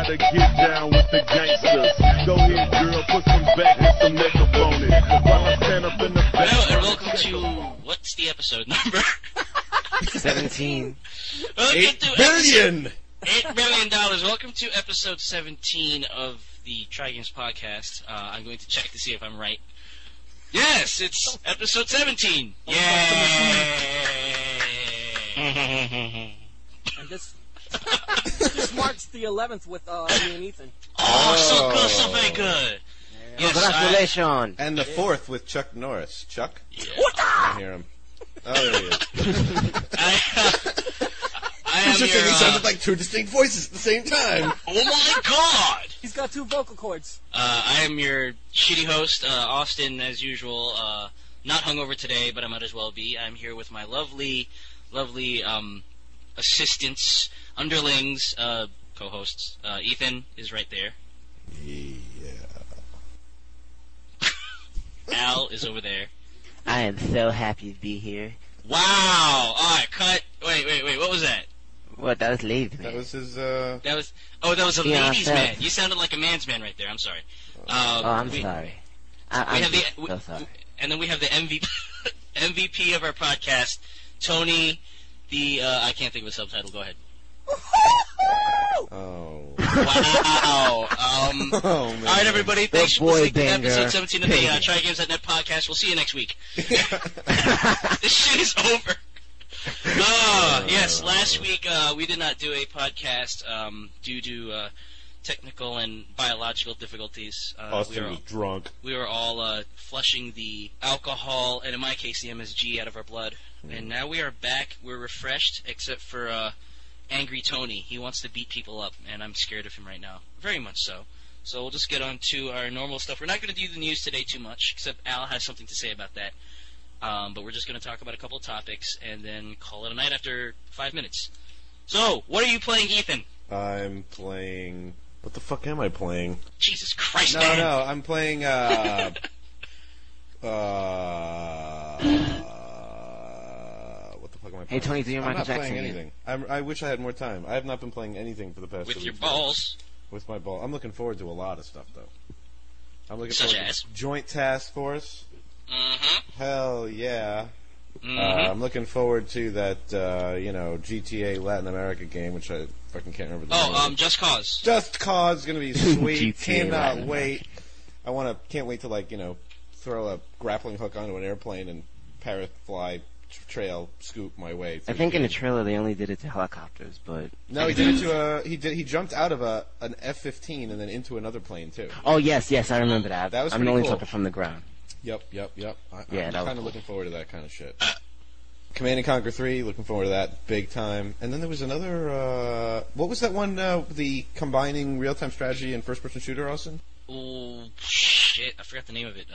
gotta get down with the gangsters. Go ahead, girl, put some back and some makeup on it. While I stand up in the back. Hello, and welcome to, what's the episode number? 17. $8 billion! $8 billion. Welcome to episode 17 of the Try Games podcast. I'm going to check to see if I'm right. Yes, it's episode 17. Yay! And this marks the 11th with me and Ethan. Oh, so good, so very good. Yes, Congratulations. And the 4th with Chuck Norris. Chuck? Yeah. I can hear him. Oh, there he is. I am He your, sounded like two distinct voices at the same time. oh my god! He's got 2 vocal cords. I am your shitty host, Austin, as usual. Not hungover today, but I might as well be. I'm here with my lovely, assistants, underlings, co-hosts. Ethan is right there. Yeah. Al is over there. I am so happy to be here. Wow! Alright, cut. Wait, what was that? What? That was Ladies Man. That was his, That was a Yeah, ladies' I man. said- You sounded like a man's man right there. I'm sorry. I'm we- sorry. We I'm have so sorry. and then we have the MVP of our podcast, Tony. I can't think of a subtitle. Go ahead. Oh. Wow. Oh, man. All right, everybody. Thanks for boy listening to banger. episode 17 of the TryGames.net podcast. We'll see you next week. This shit is over. Yes, last week we did not do a podcast due to technical and biological difficulties. Austin was drunk. We were all flushing the alcohol, and in my case, the MSG out of our blood. And now we are back. We're refreshed, except for Angry Tony. He wants to beat people up, and I'm scared of him right now. Very much so. So we'll just get on to our normal stuff. We're not going to do the news today too much, except Al has something to say about that. But we're just going to talk about a couple of topics, and then call it a night after 5 minutes. So, what are you playing, Ethan? I'm playing... What the fuck am I playing? Jesus Christ, man! No, I'm playing, what the fuck am I playing? Hey, Tony, do your I'm Michael not Jackson playing yet. anything. I wish I had more time. I have not been playing anything for the past 2 With weeks. your balls. With my ball. I'm looking forward to a lot of stuff, though. I'm looking Such forward as? to Joint Task Force. Mm-hmm. Hell yeah. Mm-hmm. I'm looking forward to that, GTA Latin America game, which I fucking can't remember the name of. Just Cause. Just Cause is going to be sweet. GTA Cannot Latin wait. Can't wait to, throw a grappling hook onto an airplane and parafly trail scoop my way. I think in the trailer they only did it to helicopters, but... No, he did it to he jumped out of an F-15 and then into another plane, too. Oh, yes, I remember that. That was I'm pretty only cool. talking from the ground. Yep. Yeah, I'm that was kind of cool. looking forward to that kind of shit. Command and Conquer 3, looking forward to that big time. And then there was another, what was that one, the combining real-time strategy and first-person shooter, Austin? Oh, shit. I forgot the name of it.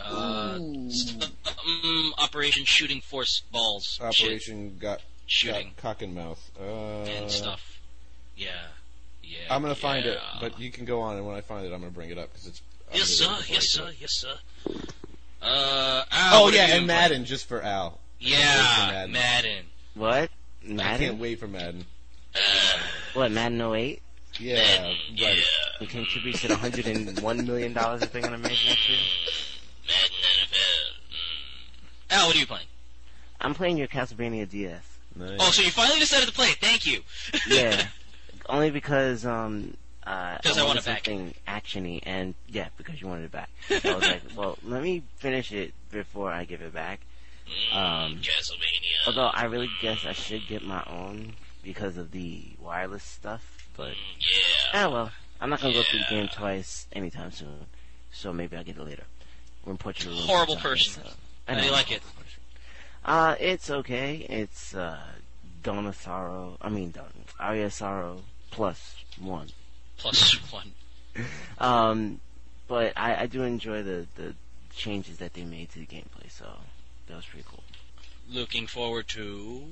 Operation Shooting Force Balls. Operation got Shooting. cock and mouth. And stuff. Yeah. I'm going to find it, but you can go on, and when I find it, I'm going to bring it up, because it's... Yes, sir. Al, Oh, what yeah, have you and been Madden, just for Al. Yeah, Madden. What? I Madden? can't wait for Madden. What, Madden 08? Yeah, right. Yeah. It contributes to the $101 million that they're going to make next year? Madden NFL. Al, what are you playing? I'm playing your Castlevania DS. Nice. Oh, so you finally decided to play it. Thank you. Yeah. Only because, I want it back. something action-y, and, yeah, because you wanted it back. I was like, well, let me finish it before I give it back. Castlevania. Although I really guess I should get my own because of the wireless stuff, but well, I'm not gonna go through the game twice anytime soon, so maybe I'll get it later. We're in Portugal. Horrible person. How do you like it? It's okay. It's Arya Sorrow +1. +1. But I do enjoy the changes that they made to the gameplay, so that was pretty cool. Looking forward to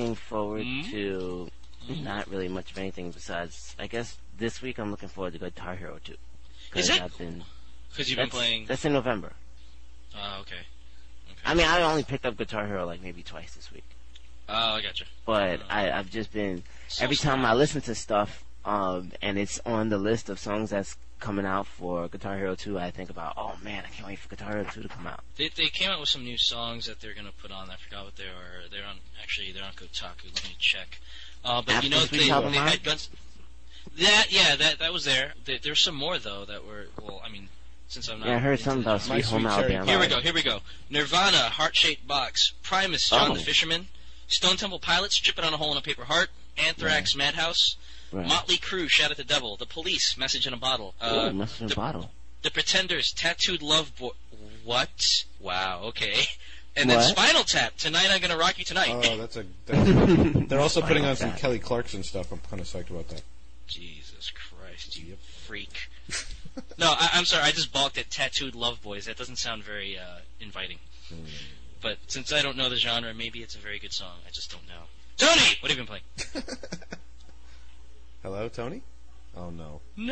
not really much of anything besides, I guess this week I'm looking forward to Guitar Hero 2. Is it? Because you've been playing. That's in November. Oh, okay. I mean, I only picked up Guitar Hero like maybe twice this week. Oh, I gotcha. But I've just been So every time I listen to stuff and it's on the list of songs that's coming out for Guitar Hero 2, I think about, oh man, I can't wait for Guitar Hero 2 to come out. They came out with some new songs that they're gonna put on. I forgot what they are. They're on Kotaku. Let me check. But After you know Sweet they Child of Mine? had guns. That was there. There's some more though that were. Well, I mean, since I'm not. Yeah, I heard into something the about genre. Sweet Home Sweet Cherry Alabama. Here we go. Nirvana, Heart-Shaped Box. Primus, John the Oh. Fisherman. Stone Temple Pilots, Trippin' on a Hole in a Paper Heart. Anthrax, Madhouse. Right. Motley Crue, Shout at the Devil. The Police, Message in a Bottle. Ooh, message in a bottle. The Pretenders, Tattooed Love Boy. What? Wow, okay. And then What? Spinal Tap, Tonight I'm Gonna Rock You Tonight. Oh, that's they're also putting on some Kelly Clarkson stuff. I'm kind of psyched about that. Jesus Christ, you freak. No, I'm sorry, I just balked at Tattooed Love Boys. That doesn't sound very inviting. But since I don't know the genre, maybe it's a very good song. I just don't know. Tony! What have you been playing? Hello, Tony? Oh, no. No!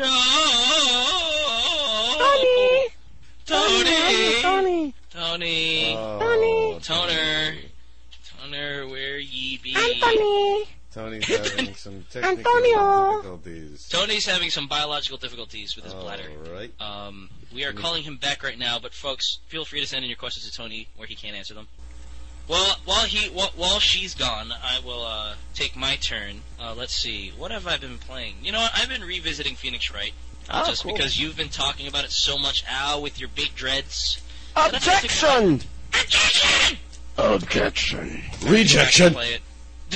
Tony! Tony! Tony! Oh, Toner, where ye be? Anthony! Tony's having some technical Antonio! difficulties. Tony's having some biological difficulties with his bladder. All right. We are calling him back right now, but folks, feel free to send in your questions to Tony where he can't answer them. Well, while she's gone, I will take my turn. Let's see, what have I been playing? You know what? I've been revisiting Phoenix Wright, just cool. because you've been talking about it so much, Al, with your big dreads. Objection! Objection! Objection! Rejection! Play it.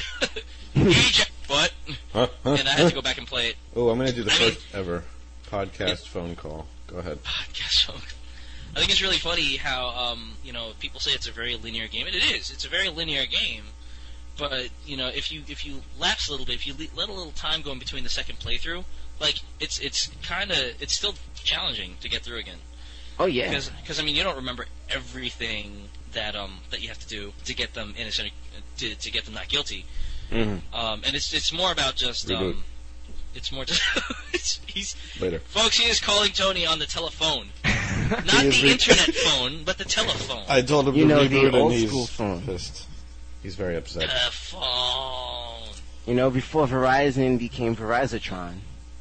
What? And I had to go back and play it. Oh, I'm going to do the first ever podcast phone call. Go ahead. Podcast phone. I think it's really funny how people say it's a very linear game, and it is. It's a very linear game, but if you lapse a little bit, if you let a little time go in between the second playthrough, like it's still challenging to get through again. Oh yeah. Because you don't remember everything that you have to do to get them innocent, to get them not guilty. Mm-hmm. And it's more about just Reboot. it's more just he's Later. folks. He is calling Tony on the telephone. Not the internet phone, but the telephone. I told him You to know, reboot the and old he's school phone. pissed. He's very upset. Phone. You know, before Verizon became Verizatron,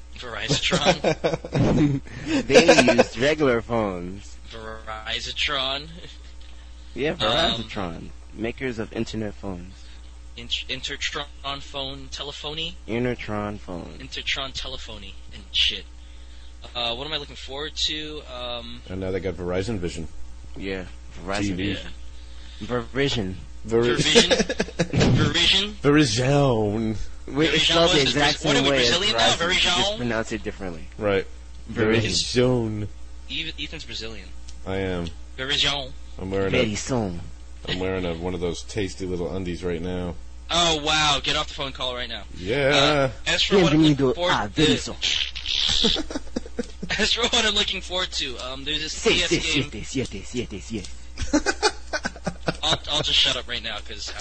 Verizatron. they used regular phones. Verizatron. Yeah, Verizatron. Makers of internet phones. Intertron phone telephony. Intertron phone. Intertron telephony and shit. What am I looking forward to? And now they got Verizon Vision. Yeah, Verizon TV. Vision. Verizon. Verizon. Verizon. It's spelled the exact What are same we, way as Brazilian now? Verizon. You just Verizon? pronounce it differently. Right. Verizon. Verizon. Ethan's Brazilian. I am. Verizon. I'm wearing Very soon. one of those tasty little undies right now. Oh wow! Get off the phone call right now. Yeah. As for what I'm looking Bienvenido forward a Verizon. as for what I'm looking forward to, there's this DS game. Yes. I'll just shut up right now because.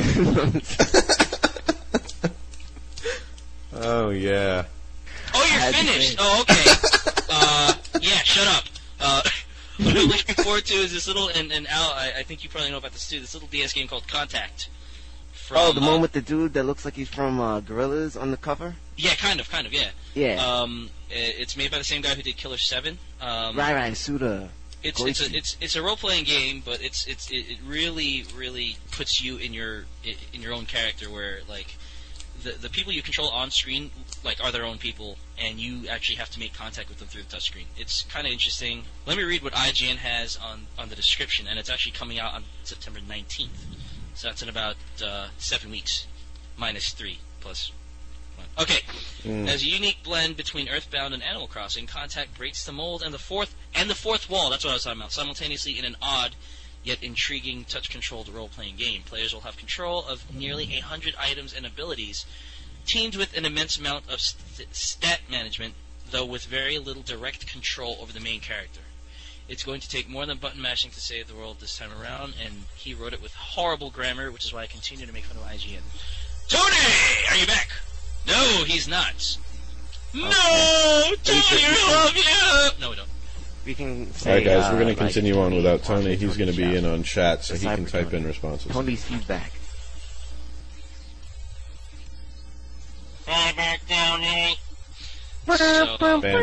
Oh yeah. Oh, you're finished. Oh, okay. Yeah, shut up. What I'm looking forward to is this little, and Al, I think you probably know about this too. This little DS game called Contact. Oh, the one with the dude that looks like he's from Gorillaz on the cover? Yeah, kind of, yeah. Yeah. It's made by the same guy who did Killer 7. Right, Suda. It's a role playing game, but it really puts you in your own character, where like the people you control on screen like are their own people, and you actually have to make contact with them through the touchscreen. It's kind of interesting. Let me read what IGN has on the description, and it's actually coming out on September 19th. So that's in about 7 weeks, minus 3 plus 1. Okay. As a unique blend between Earthbound and Animal Crossing, Contact breaks the mold and the fourth wall. That's what I was talking about. Simultaneously in an odd yet intriguing touch-controlled role-playing game. Players will have control of nearly 100 items and abilities, teamed with an immense amount of stat management, though with very little direct control over the main character. It's going to take more than button mashing to save the world this time around, and he wrote it with horrible grammar, which is why I continue to make fun of IGN. Tony! Are you back? No, he's not. Okay. No! Tony, we love you! No, we don't. We can say, Alright guys, we're going to like continue on without Tony. He's going to be chat. in on chat so The he can Cyber type Tony. in responses. Tony's feedback. Cyber Tony. So, Bam.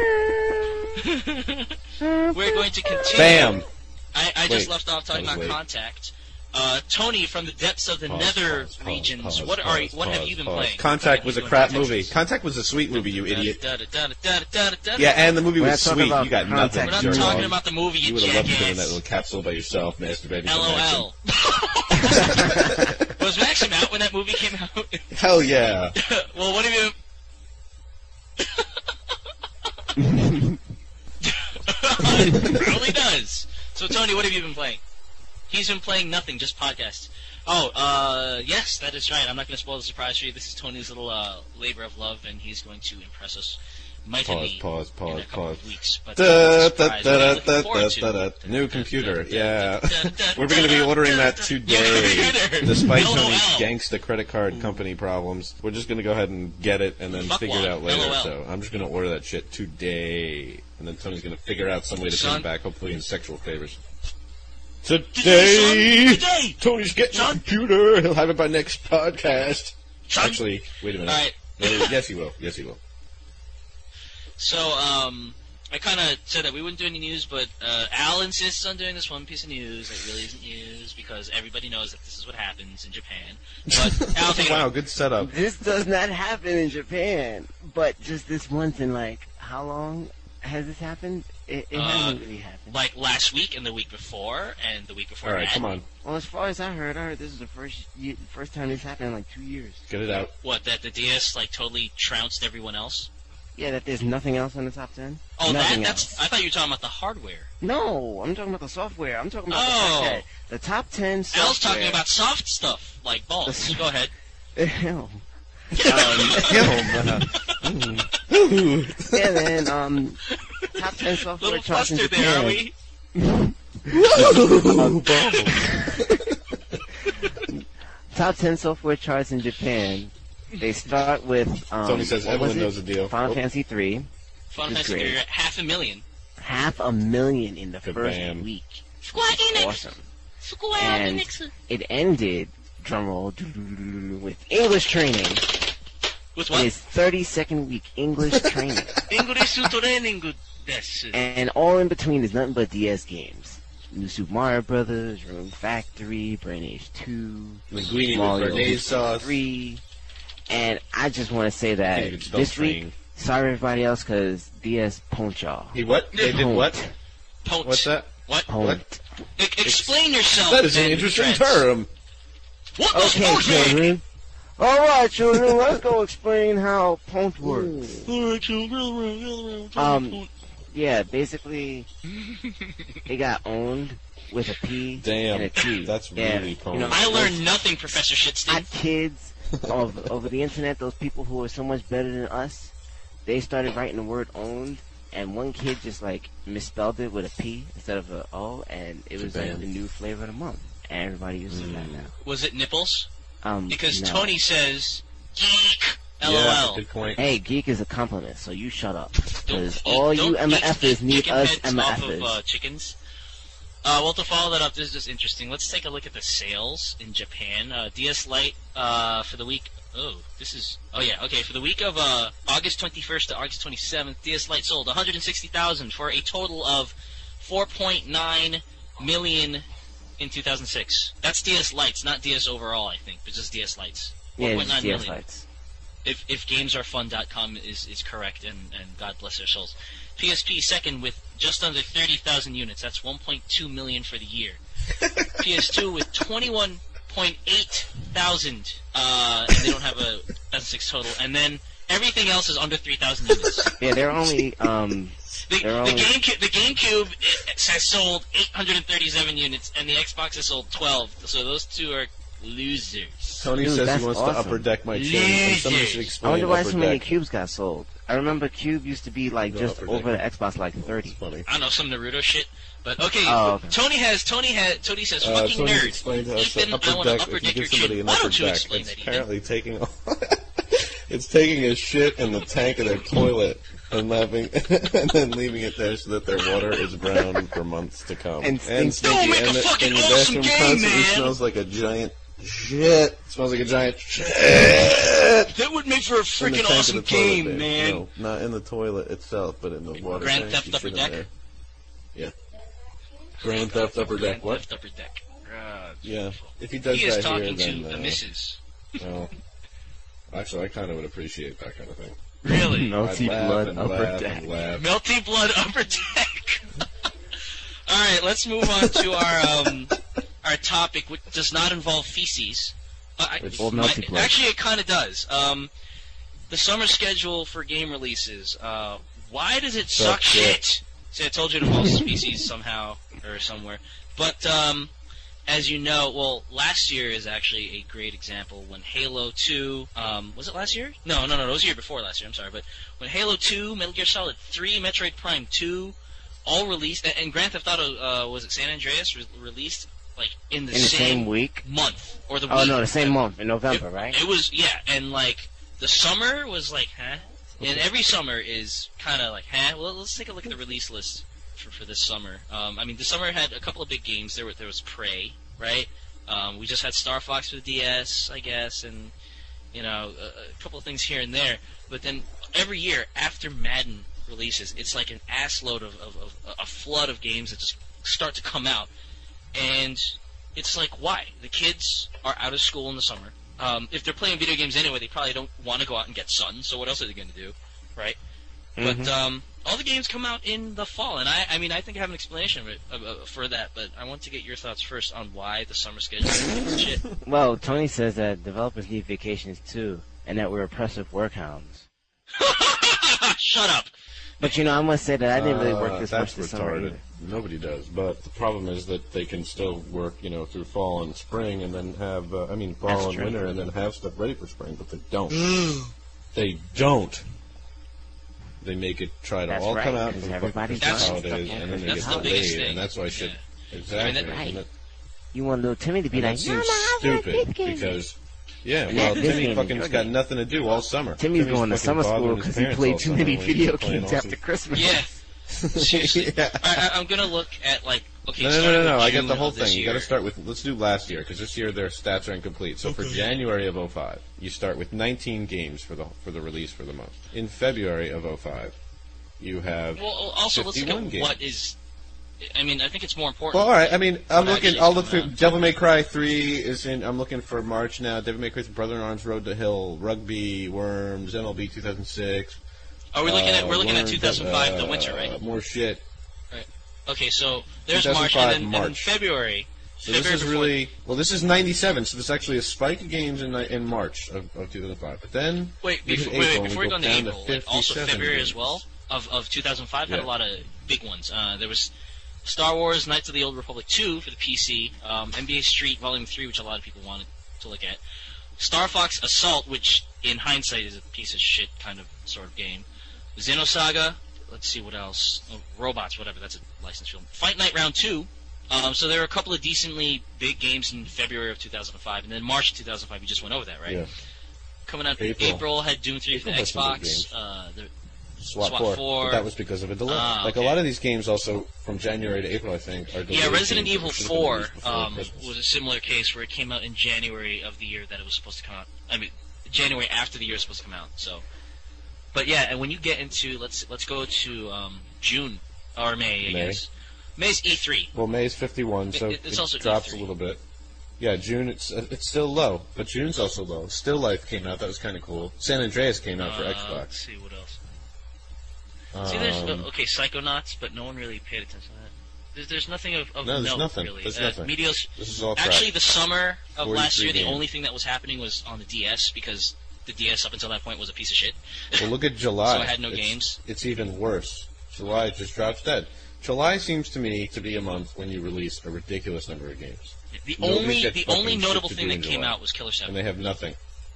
we're going to continue. Bam. I just Wait, left off talking that was about late. Contact. Tony, from the depths of the nether regions, what have you been playing? Contact was a crap movie. Contact was a sweet movie, you idiot. Yeah, and the movie We're was not talking sweet. You got about nothing. We're not Contact. talking about the movie, You you would have loved doing that jackass. little capsule by yourself, masturbating. to LOL. Was Maxim out when that movie came out? Maxim. Hell yeah. Well, what have you... It really does. So, Tony, what have you been playing? He's been playing nothing, just podcasts. Oh, yes, that is right. I'm not going to spoil the surprise for you. This is Tony's little labor of love, and he's going to impress us mightily Pause. in a couple of weeks. But it's a surprise. What are you looking forward to? New computer, yeah. We're going to be ordering that today. Despite Tony's gangsta credit card company problems, we're just going to go ahead and get it and then figure it out later. LOL. So I'm just going to order that shit today. And then Tony's going to figure out some way to come back, hopefully in sexual favors. Today, Tony's getting a computer. He'll have it by next podcast. Son? Actually, wait a minute. All right. No, yes, he will. Yes, he will. So, I kind of said that we wouldn't do any news, but Al insists on doing this one piece of news that really isn't news because everybody knows that this is what happens in Japan. But Al, take it Wow, away. good setup. This does not happen in Japan, but just this once in like how long has this happened? It hasn't really happened. Like last week and the week before and the week before All right, that. come on. Well, as far as I heard this is the first time this happened in like 2 years. Get it out. What, that the DS like totally trounced everyone else? Yeah, that there's nothing else on the top 10. Oh, nothing that's. else. I thought you were talking about the hardware. No, I'm talking about the software. I'm talking about the Oh. fact that the top 10 software. Al's talking about soft stuff like balls. Go ahead. Hell. Ooh. Yeah, then top 10 software Little charts in flustered there, are Japan. we? Top 10 software charts in Japan. They start with Tony says what was everyone it? knows the deal. Final Oh. Fantasy 3. Final Which is Fantasy great. 500,000. 500,000 in the first Kabam. week. Square Awesome. And it ended, drumroll, with English training. With In what? his 32nd week English training. English training desu. And all in between is nothing but DS games. New Super Mario Brothers, Room Factory, Brain Age 2, Linguini with Mario Bernaise sauce. 3. And I just want to say Can't that even spell this train. week, sorry everybody else, because DS punked y'all. He what? They did what? Pont. What's that? What? Punked. Explain yourself. That is an then, interesting Trent. term. What the Okay, fuck? children. Alright, children, let's go explain how punked works. Yeah, basically, they got owned with a P Damn, and a T. that's Yeah, really punked. you know, I those learned nothing, Professor Shitstein. hot kids over the internet, those people who are so much better than us, they started writing the word owned, and one kid just like misspelled it with a P instead of a O, and it was like Bam. the new flavor of the month. And everybody uses that now. Was it nipples? Because no. Tony says, geek, LOL. Yeah, good point. Hey, geek is a compliment, so you shut up. Don't Because eat- all don't you Emma eat F's need chicken us heads Emma off F's. of chickens. Well, to follow that up, this is just interesting. Let's take a look at the sales in Japan. DS Lite for the week. Oh, this is. Oh yeah, okay. For the week of August 21st to August 27th, DS Lite sold 160,000 for a total of 4.9 million in 2006. That's DS Lites, not DS overall, I think, but just DS Lites. Yeah, 4.9 it's DS million. lights. If GamesAreFun.com is correct, and God bless their souls. PSP second with just under 30,000 units. That's 1.2 million for the year. PS2 with 21.8 thousand, and they don't have a 2006 total. And then everything else is under 3,000 units. Yeah, they're only The GameCube has sold 837 units, and the Xbox has sold 12. So those two are losers. Tony Dude, says that's he wants awesome. to upper deck my chin, and somebody should I explain wonder why upper so many deck. cubes got sold. I remember Cube used to be like Go just upper over the deck. Xbox like 30. It's funny. I don't know, some Naruto shit. But okay, Oh, okay. Tony says, fucking Tony nerd. explained to us that Ethan, I upper want to deck, upper if you deck your give somebody chin. an Why upper don't you deck, explain it's that, Ethan? apparently taking it's taking a shit in the tank of their toilet and then leaving it there so that their water is brown for months to come. And stinks. Don't make a and fucking your awesome bathroom game, constantly man. smells like a giant Shit. It smells like a giant shit. That would make for a In the freaking tank of awesome the toilet, game, babe. man. No, not in the toilet itself, but in the water Grand tank. Theft You Upper shit in Deck? there. Yeah. Grand Theft Upper Deck. What? Theft Upper Deck. Yeah. If he does He is that here, talking then... to the missus. well, actually, I kind of would appreciate that kind of thing. Really? Melty I'd laugh blood and upper laugh deck. and laugh. Melty Blood Upper Deck. All right, let's move on to our topic, which does not involve feces. Or melty blood. Actually, it kind of does. The summer schedule for game releases. Why does it suck shit? See, I told you it involves feces somehow or somewhere. But as you know, well, last year is actually a great example when Halo 2, was it last year? No, it was the year before last year, I'm sorry. But when Halo 2, Metal Gear Solid 3, Metroid Prime 2, all released, and Grand Theft Auto, was it San Andreas, released, like, in the same week? Month. Or the Oh, week. no, the same month, in November, right? It was, yeah, and, like, the summer was like, huh? And every summer is kind of like, huh? Well, let's take a look at the release list for this summer. I mean, the summer had a couple of big games. There was Prey, right? We just had Star Fox for the DS, I guess, and you know, a couple of things here and there. But then every year after Madden releases, it's like an assload of a flood of games that just start to come out, and it's like, why? The kids are out of school in the summer. If they're playing video games anyway, they probably don't want to go out and get sun. So what else are they going to do, right? Mm-hmm. But all the games come out in the fall, and I mean, I think I have an explanation for that. But I want to get your thoughts first on why the summer schedule is shit. Well, Tony says that developers need vacations too, and that we're oppressive work hounds. Shut up. But you know, I must say that I didn't really work this much That's this summer. retarded. either. Nobody does. But the problem is that they can still work, you know, through fall and spring, and then have, fall That's and true. winter, and then have stuff ready for spring. But they don't. They don't. They make it try to That's all right, come out 'cause for everybody's the doing holidays, stuff. and then they That's get the biggest delayed, thing. and that's why shit. Yeah. Exactly. Right. And that, You want little Timmy to be and that like, seems Mama, I want stupid this game. because, yeah, And well, this Timmy game is fucking your got game. nothing to do all summer. Timmy's going to fucking summer school bothering his because he parents played all too summer many when he's video playing games awesome- after Christmas. Yeah. Seriously. Yeah. I'm gonna look at like okay. No. starting with I get June the whole of this thing. You got to year. start with. Let's do last year because this year their stats are incomplete. So for January of 05, you start with 19 games for the release for the month. In February of 05, you have. Well, also let's look 51 at games. what is. I mean, I think it's more important. Well, all right. I mean, I'm What looking. actually I'll is look through. coming out. Devil May Cry 3 is in. I'm looking for March now. Devil May Cry's Brother in Arms, Road to Hell, Rugby, Worms, MLB 2006. Are we looking at? We're looking at Worms, 2005, the winter, right? More shit. Okay, so there's March, 2005 and then March. February. So this is before- really well. This is 97. So there's actually a spike of games in March of 2005. But then Wait, we hit before, wait, April, before we go into down to April, like also 57 February games. as well of 2005 had Yeah. a lot of big ones. There was Star Wars: Knights of the Old Republic 2 for the PC, NBA Street Volume 3, which a lot of people wanted to look at, Star Fox Assault, which in hindsight is a piece of shit kind of sort of game, Xenosaga. Let's see what else. Oh, Robots, whatever. That's a licensed film. Fight Night Round 2. So there were a couple of decently big games in February of 2005, and then March of 2005. You just went over that, right? Yeah. Coming out April. had Doom 3 for April the had some big Xbox. games. The SWAT SWAT 4. 4. But that was because of a delay. Ah, a okay. lot of these games also from January to April, I think, are delayed. Yeah, Resident games Evil that should have been 4 released before Christmas. was a similar case where it came out in January of the year that it was supposed to come out. I mean, January after the year it was supposed to come out. So, but yeah, and when you get into let's go to June or May, I May. guess. May's E3. Well, May's 51, so It's also it drops E3. a little bit. Yeah, June it's still low, but June's also low. Still Life came out, that was kind of cool. San Andreas came out for Let's Xbox. see what else. See, there's okay, Psychonauts, but no one really paid attention to that. There's nothing of No, there's note, nothing. really. There's nothing. Meteos, This is all crap. actually, the summer of last 43 year, the games. only thing that was happening was on the DS because the DS up until that point was a piece of shit. Well, look at July. So I had no games. It's even worse. July just drops dead. July seems to me to be a month when you release a ridiculous number of games. The Nobody's got only fucking notable shit to thing do that in came July. out was Killer 7. And they have nothing.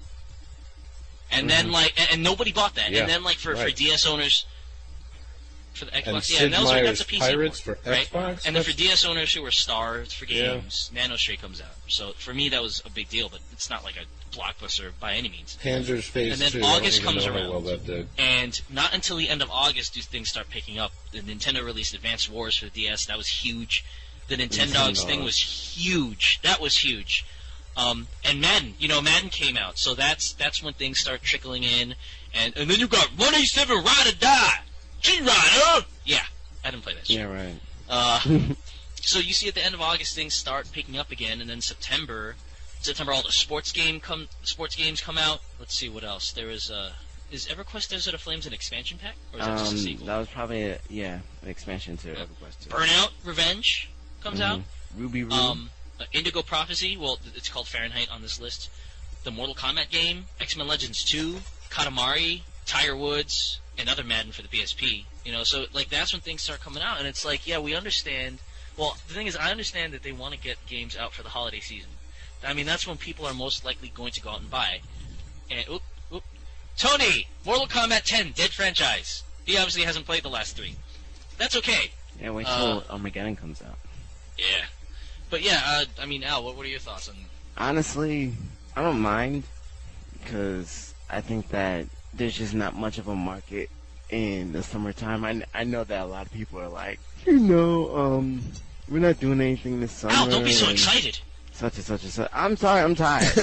And then and nobody bought that. Yeah, And then for right. DS owners, for the Xbox, And yeah, Sid that's Meier's a PC Pirates port, for right? Xbox? And then for That's- DS owners who were starved for Yeah. games, Nano Stray comes out. So for me that was a big deal, but it's not like a blockbuster by any means. Panzer's Phase And then 2. August I don't comes even know around. how well that did. And not until the end of August do things start picking up. The Nintendo released Advance Wars for the DS. That was huge. The Nintendogs thing was huge. That was huge. And Madden came out, so that's when things start trickling in, and then you got 187 Ride or Die, G-Rider. Yeah, I didn't play that shit. Yeah, right. So you see at the end of August things start picking up again, and then September all the sports games come out. Let's see what else. There is EverQuest Desert of Flames an expansion pack, or is that just a sequel? That was probably an expansion to EverQuest 2. Burnout Revenge comes out. Ruby. Indigo Prophecy, well, it's called Fahrenheit on this list. The Mortal Kombat game, X-Men Legends 2, Katamari, Tiger Woods, and other Madden for the PSP. So like that's when things start coming out, and it's like, yeah, we understand. Well, the thing is, I understand that they want to get games out for the holiday season. I mean, that's when people are most likely going to go out and buy. And Tony, Mortal Kombat 10, dead franchise. He obviously hasn't played the last 3. That's okay. Yeah, wait till Armageddon comes out. Yeah. But yeah, I mean, Al, what are your thoughts on? Honestly, I don't mind, because I think that there's just not much of a market in the summertime. I know that a lot of people are like, we're not doing anything this summer. Al, don't be so excited. Such and such and such. I'm sorry, I'm tired.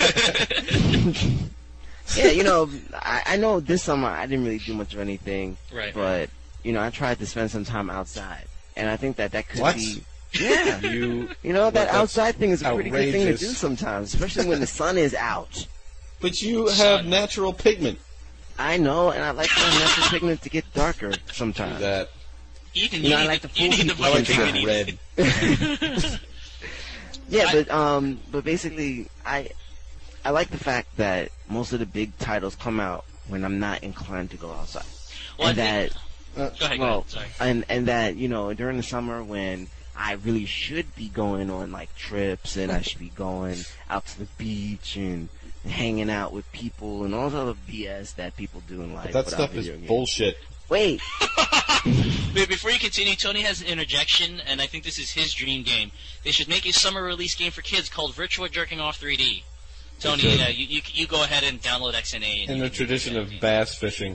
Yeah, I know this summer I didn't really do much of anything. Right. But, I tried to spend some time outside. And I think that could What? be... Yeah. That outside thing is a pretty good thing to do sometimes, especially when the sun is out. But you have natural pigment. I know, and I like for natural pigment to get darker sometimes. That. I like to fool people. I like to get red. Yeah, but basically, I like the fact that most of the big titles come out when I'm not inclined to go outside. Well, and go that, ahead, sorry. and that, during the summer when I really should be going on, like, trips, and I should be going out to the beach and hanging out with people and all the other BS that people do in life. But that stuff is bullshit. Wait. Wait, before you continue, Tony has an interjection, and I think this is his dream game. They should make a summer release game for kids called Virtual Jerking Off 3D. Tony, you go ahead and download XNA. In the tradition of bass fishing.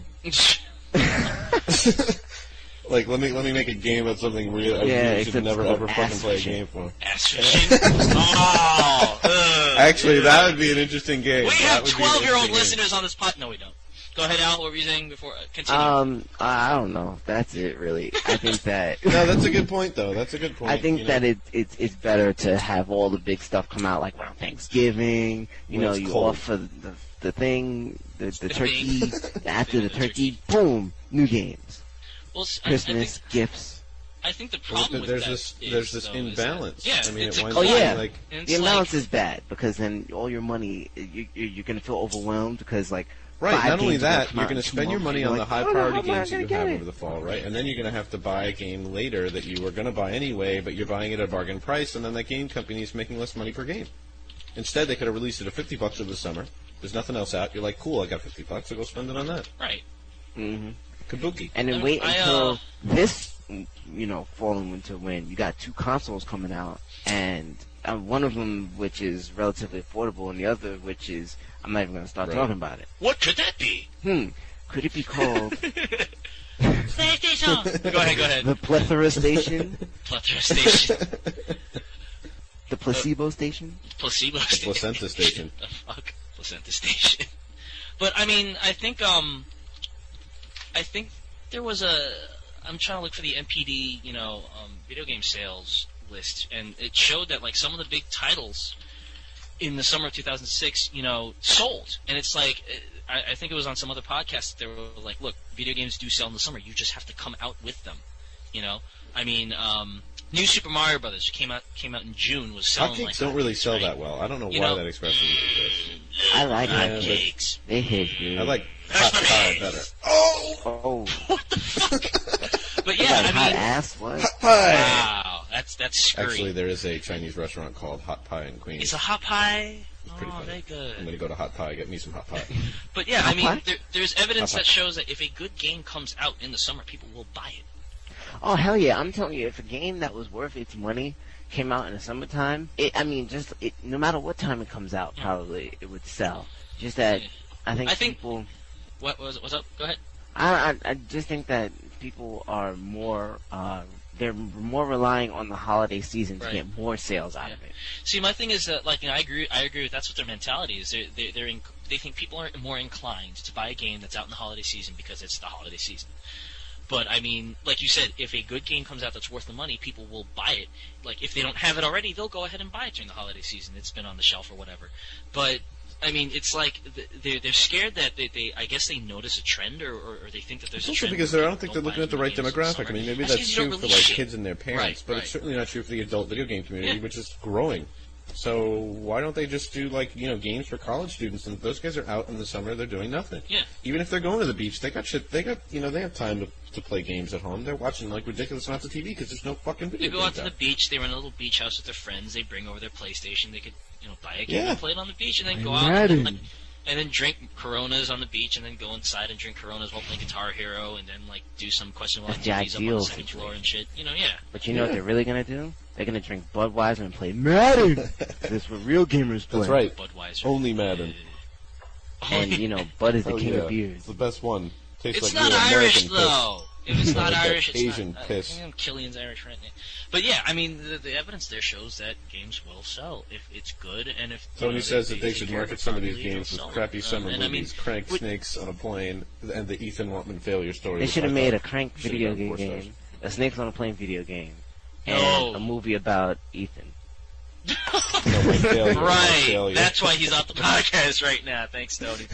Like, let me make a game of something real. Yeah, you should never ever fucking play a game for. Ass fishing? Actually, that would be an interesting game. We have 12-year-old listeners on this pod. No, we don't. Go ahead, Al. What were you saying before? Continue. I don't know. That's it, really. I think that... No, that's a good point, though. That's a good point. I think that it's better to have all the big stuff come out, like around Thanksgiving. You offer the thing, the turkey. After the turkey, boom, new games. Well, Christmas, gifts. I think the problem with there's this imbalance. Yeah, I mean, it's it winds Oh, yeah. up like... The imbalance is bad, because then all your money, you're going to feel overwhelmed, because, like, Right, not only that, you're going to spend your money on the like, high-priority games that you have over the fall, right? And then you're going to have to buy a game later that you were going to buy anyway, but you're buying it at a bargain price, and then that game company is making less money per game. Instead, they could have released it at $50 over the summer. There's nothing else out. You're like, cool, I got $50, so go spend it on that. Right. Mm-hmm. Kabuki. And then wait until this, fall and winter, when you got 2 consoles coming out, and one of them which is relatively affordable, and the other which is, I'm not even going to start talking about it. What could that be? Could it be called... PlayStation! Go ahead. The Plethora Station? Plethora Station. The Placebo Station? Placebo The Station. Placenta Station. The fuck? Placenta Station. But, I mean, I think there was I'm trying to look for the NPD, video game sales list, and it showed that, like, some of the big titles in the summer of 2006, sold. And it's like, I think it was on some other podcast, they were like, look, video games do sell in the summer. You just have to come out with them, I mean, New Super Mario Brothers came out in June, was selling Hotcakes like don't really sell right? that well. I don't know why that expression exists. I like hotcakes. They hit good. I like hot pie better. Oh. What the fuck? But yeah, like hot ass, what? Hot pie! Wow, that's scary. Actually, there is a Chinese restaurant called Hot Pie in Queens. It's a hot pie. Pretty funny. They're good. I'm going to go to Hot Pie, get me some hot pie. But yeah, Hot I mean, pie? there's evidence that shows that if a good game comes out in the summer, people will buy it. Oh, hell yeah. I'm telling you, if a game that was worth its money came out in the summertime, no matter what time it comes out, probably it would sell. Just that I think people... What's up? Go ahead. I just think that people are more they're more relying on the holiday season to get more sales out of it. See, my thing is that, like, I agree with that's what their mentality is. They think people are more inclined to buy a game that's out in the holiday season because it's the holiday season. But, I mean, like you said, if a good game comes out that's worth the money, people will buy it. Like, if they don't have it already, they'll go ahead and buy it during the holiday season. It's been on the shelf or whatever. But, I mean, it's like they're scared that I guess they notice a trend or they think that there's a trend. Also because I don't think they're looking at the right demographic. I mean, maybe that's true for, like, kids and their parents, but it's certainly not true for the adult video game community, which is growing. So why don't they just do, like, games for college students? And if those guys are out in the summer, they're doing nothing. Yeah. Even if they're going to the beach, they have time to play games at home. They're watching, like, ridiculous amounts of TV because there's no fucking video games. They go out to the beach. They run a little beach house with their friends. They bring over their PlayStation. They could, buy a game and play it on the beach, and then go out and then drink Coronas on the beach, and then go inside and drink Coronas while playing Guitar Hero, and then, like, do some questionable activities up on the second floor and shit. But you know what they're really gonna do? They're gonna drink Budweiser and play Madden. That's what real gamers play. That's right. Budweiser. Only Madden. And Bud is the king of beers. It's the best one. Tastes it's like not real Irish, American though. If it's not like Irish, it's Asian not. piss. Killian's Irish right now. But yeah, I mean, the evidence there shows that games will sell if it's good, and if Tony says that they should market some of these games with crappy summer and movies, Crank Snakes on a Plane, and the Ethan Waltman failure story. They should have made a Crank video game, a Snakes on a Plane video game, and a movie about Ethan. Right. That's why he's off the podcast right now. Thanks, Tony.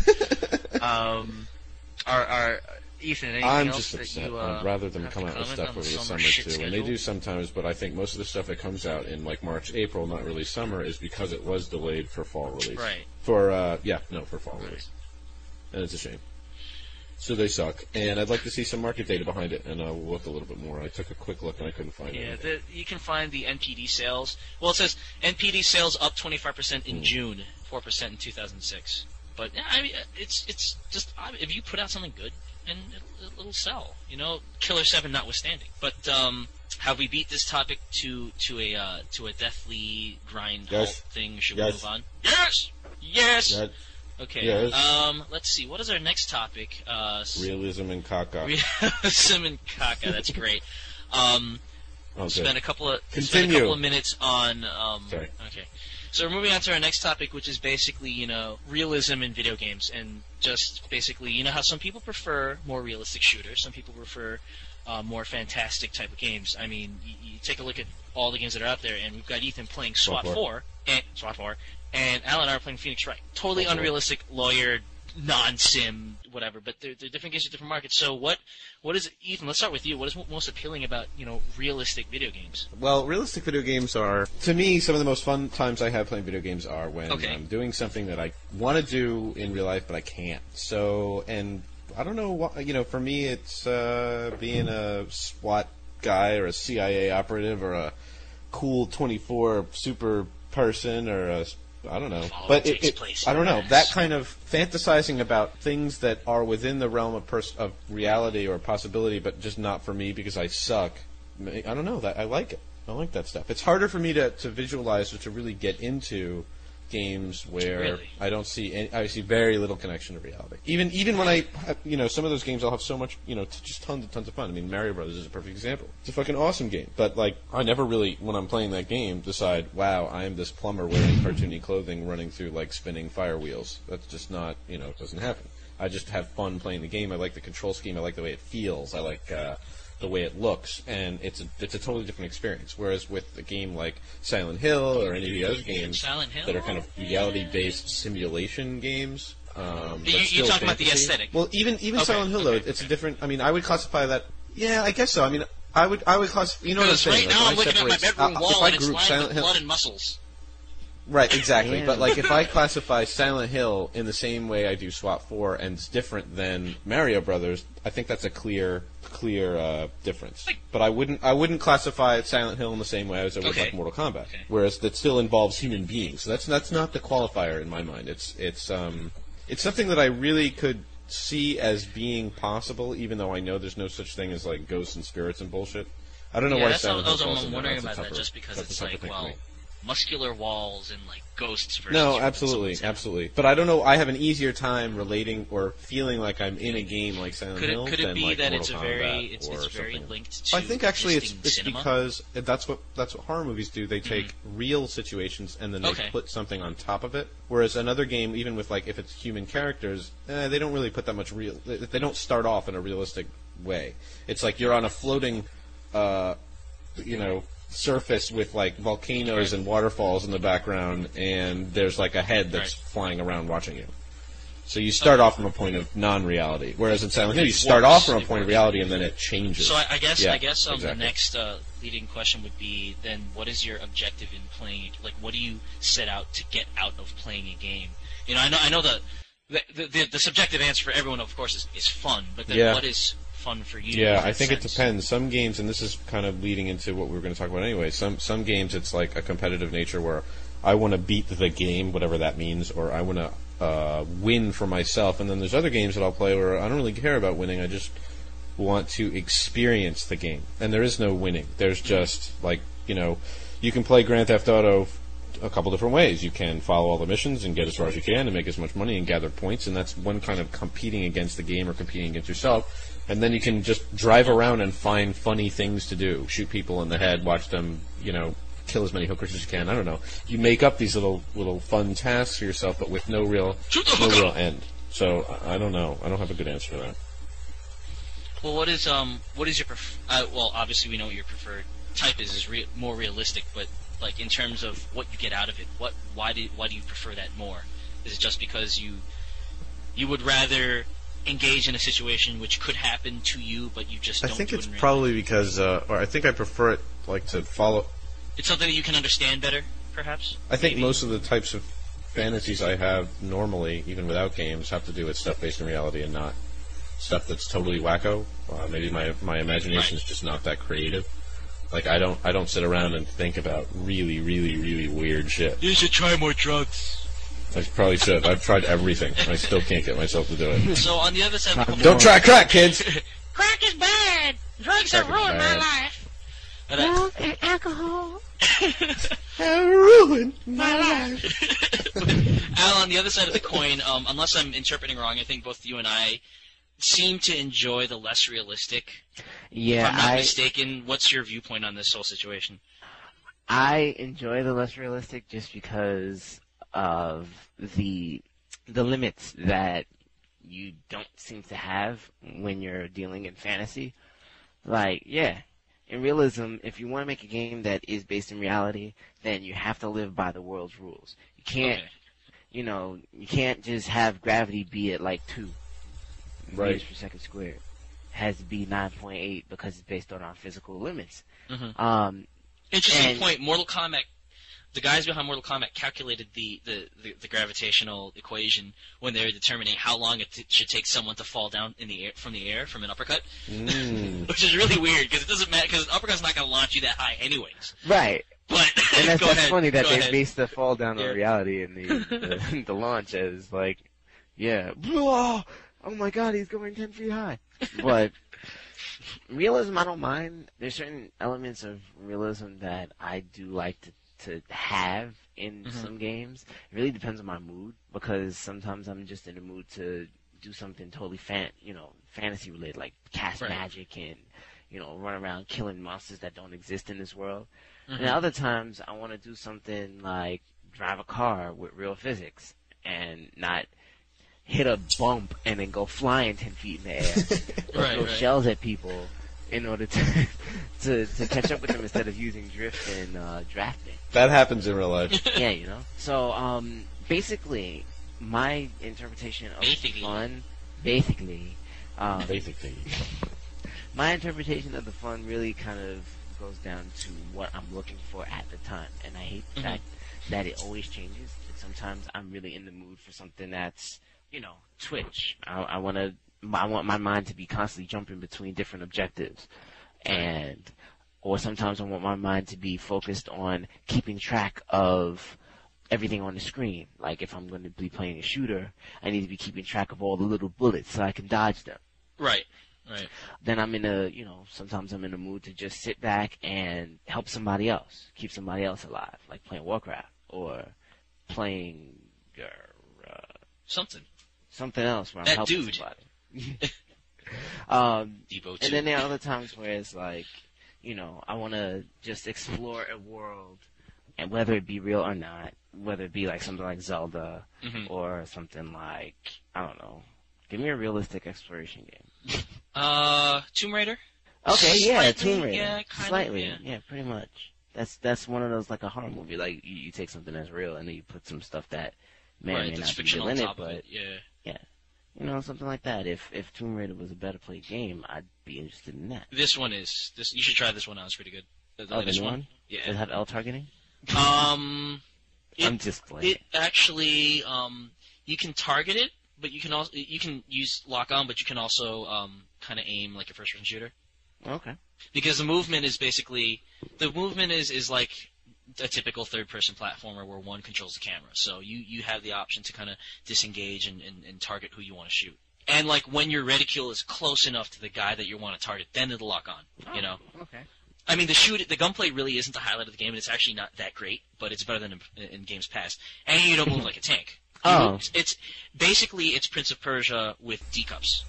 Ethan, anything I'm else just that upset. you I'd rather them come out with stuff over the summer too. Schedule? And they do sometimes, but I think most of the stuff that comes out in like March, April, not really summer, is because it was delayed for fall release. Right. For fall release. And it's a shame. So they suck. And I'd like to see some market data behind it, and I'll look a little bit more. I took a quick look and I couldn't find it. Yeah, you can find the NPD sales. Well, it says NPD sales up 25% in June, 4% in 2006. But yeah, I mean, it's just if you put out something good, and it'll sell. Killer 7 notwithstanding. But have we beat this topic to a deathly grind halt thing? Should we move on? Yes. Okay. Yes. Let's see. What is our next topic? Realism and caca. Realism and caca. That's great. Spend a couple of minutes on. Sorry. Okay. So we're moving on to our next topic, which is basically, realism in video games, and just basically, how some people prefer more realistic shooters, some people prefer more fantastic type of games. I mean, you take a look at all the games that are out there, and we've got Ethan playing SWAT 4, and Alan and I are playing Phoenix Wright. Totally unrealistic lawyer, non-sim, whatever, but they're different games with different markets. So what is it, Ethan, let's start with you. What is most appealing about, realistic video games? Well, realistic video games are, to me, some of the most fun times I have playing video games are when I'm doing something that I want to do in real life, but I can't. So, and I don't know what, for me it's being a SWAT guy or a CIA operative or a cool 24 super person or a I don't know, but I don't know. That kind of fantasizing about things that are within the realm of reality or possibility, but just not for me because I suck. I don't know. That I like it. I like that stuff. It's harder for me to visualize or to really get into games where I don't see I see very little connection to reality. Even when I some of those games I'll have so much just tons of fun. I mean, Mario Brothers is a perfect example. It's a fucking awesome game, but like I never really when I'm playing that game decide, wow, I am this plumber wearing cartoony clothing running through like spinning fire wheels. That's just not it doesn't happen. I just have fun playing the game. I like the control scheme. I like the way it feels. I like the way it looks, and it's a totally different experience. Whereas with a game like Silent Hill or any of the other games that are kind of reality-based simulation games, you're talking about the aesthetic. Well, even Silent Hill though, it's a different. I mean, I would classify that. Yeah, I guess so. I mean, I would classify. You know what I'm saying? Right now, I'm looking at my bedroom wall, and it's lined Silent with Hill, blood and muscles. Right, exactly. Yeah. But like, if I classify Silent Hill in the same way I do SWAT 4, and it's different than Mario Brothers, I think that's a clear difference. But I wouldn't classify Silent Hill in the same way as I would like Mortal Kombat. Okay. Whereas that still involves human beings. So that's not the qualifier in my mind. It's something that I really could see as being possible, even though I know there's no such thing as like ghosts and spirits and bullshit. I don't know why Silent Hill falls in there. I'm wondering about that, just because it's like, well, muscular walls and like ghosts versus No, humans, absolutely, someone said. absolutely. But I don't know. I have an easier time relating or feeling like I'm in a game like Silent Hill Could it than be like that Mortal Kombat it's or very something. linked to I think actually it's existing cinema? because that's what horror movies do. They take real situations and then they put something on top of it. Whereas another game, even with like if it's human characters, they don't really put that much real. They don't start off in a realistic way. It's like you're on a floating, surface with like volcanoes and waterfalls in the background, and there's like a head that's flying around watching you. So you start off from a point of non-reality, whereas in Silent Hill you start off from a point of reality and then it changes. So I guess exactly. the next leading question would be then what is your objective in playing? Like what do you set out to get out of playing a game? You know, I know the subjective answer for everyone of course is fun, but then what is fun for you? Yeah, I think it depends. Some games, and this is kind of leading into what we were going to talk about anyway, some games it's like a competitive nature where I want to beat the game, whatever that means, or I want to win for myself, and then there's other games that I'll play where I don't really care about winning, I just want to experience the game. And there is no winning. There's just, like, you can play Grand Theft Auto a couple different ways. You can follow all the missions and get as far as you can and make as much money and gather points, and that's one kind of competing against the game or competing against yourself. And then you can just drive around and find funny things to do. Shoot people in the head, watch them, kill as many hookers as you can. I don't know. You make up these little fun tasks for yourself, but with no real end. So I don't know. I don't have a good answer for that. Well, what is your well, obviously we know what your preferred type is more realistic, but like in terms of what you get out of it, why do you prefer that more? Is it just because you would rather engage in a situation which could happen to you, but you just don't? I think it's probably because, or I think I prefer it like to follow. It's something that you can understand better, perhaps. I think most of the types of fantasies I have normally, even without games, have to do with stuff based in reality and not stuff that's totally wacko. Maybe my imagination is just not that creative. Like I don't sit around and think about really, really, really weird shit. You should try more drugs. I probably should. I've tried everything. I still can't get myself to do it. So on the other side of the coin, don't try crack, kids. Crack is bad. Drugs have ruined my life. Drugs and alcohol have ruined my life. Al, on the other side of the coin, unless I'm interpreting wrong, I think both you and I seem to enjoy the less realistic. Yeah, if I'm not mistaken, what's your viewpoint on this whole situation? I enjoy the less realistic just because of the limits that you don't seem to have when you're dealing in fantasy. Like, in realism, if you want to make a game that is based in reality, then you have to live by the world's rules. You can't, you can't just have gravity be at like 2 meters per second squared. It has to be 9.8 because it's based on our physical limits. Mm-hmm. Interesting point. Mortal Kombat. The guys behind Mortal Kombat calculated the gravitational equation when they were determining how long it should take someone to fall down from the air from an uppercut, which is really weird because it doesn't matter because an uppercut's not going to launch you that high anyways. Right. But and that's funny that they ahead. based the fall down on reality and the launch as like, oh my God, he's going 10 feet high. But realism, I don't mind. There's certain elements of realism that I do like to have in some games. It really depends on my mood because sometimes I'm just in the mood to do something totally fantasy related, like cast magic and run around killing monsters that don't exist in this world. And other times I want to do something like drive a car with real physics and not hit a bump and then go flying 10 feet in the air or throw shells at people in order to catch up with them instead of using drift and drafting. That happens in real life. Yeah, So, basically, my interpretation of fun, my interpretation of the fun really kind of goes down to what I'm looking for at the time. And I hate the fact that it always changes. Sometimes I'm really in the mood for something that's, Twitch. I want my mind to be constantly jumping between different objectives. Or sometimes I want my mind to be focused on keeping track of everything on the screen. Like if I'm going to be playing a shooter, I need to be keeping track of all the little bullets so I can dodge them. Right. Right. then I'm sometimes I'm in a mood to just sit back and help somebody else, keep somebody else alive, like playing Warcraft or playing something else where I'm that helping dude. somebody. Debo And then there are other times where it's like, I want to just explore a world, and whether it be real or not, whether it be like something like Zelda or something like, I don't know, give me a realistic exploration game. Tomb Raider? Okay, yeah, Slightly, Tomb Raider. yeah, kind of, Slightly, yeah. pretty much. That's one of those like a horror movie. Like you take something that's real and then you put some stuff that may or Right, may that's not be fictional real in on it, top of but it, yeah. Something like that. If Tomb Raider was a better played game, I'd be interested in that. This one is. You should try this one out. It's pretty good. The latest new one? one? Yeah. Does it have L targeting? I'm just playing. It actually, you can target it, but you can use lock on, but you can also kind of aim like a first-person shooter. Okay. Because the movement is like a typical third-person platformer where one controls the camera. So you have the option to kind of disengage and target who you want to shoot. And like when your reticule is close enough to the guy that you want to target, then it'll lock on. Okay. I mean, the gunplay really isn't the highlight of the game, and it's actually not that great, but it's better than in games past. And you don't move like a tank. It's Prince of Persia with D-cups.